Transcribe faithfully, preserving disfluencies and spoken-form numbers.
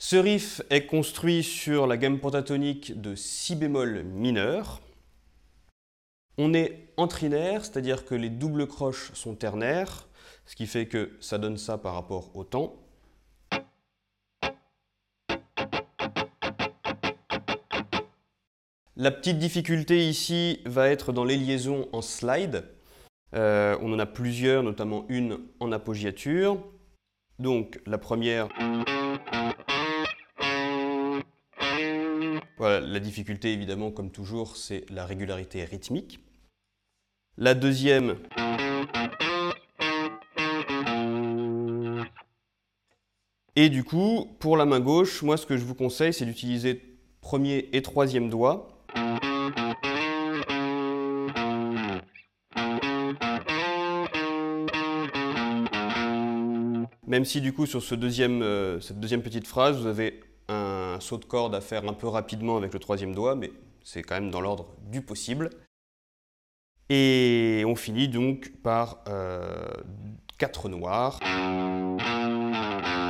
Ce riff est construit sur la gamme pentatonique de si bémol mineur. On est en trinaire, c'est-à-dire que les doubles croches sont ternaires, ce qui fait que ça donne ça par rapport au temps. La petite difficulté ici va être dans les liaisons en slide. Euh, on en a plusieurs, notamment une en appoggiature. Donc la première, voilà, la difficulté évidemment comme toujours c'est la régularité rythmique. La deuxième, et du coup pour la main gauche, moi ce que je vous conseille c'est d'utiliser premier et troisième doigt. Même si du coup sur ce deuxième, euh, cette deuxième petite phrase, vous avez un saut de corde à faire un peu rapidement avec le troisième doigt, mais c'est quand même dans l'ordre du possible. Et on finit donc par euh, quatre noirs.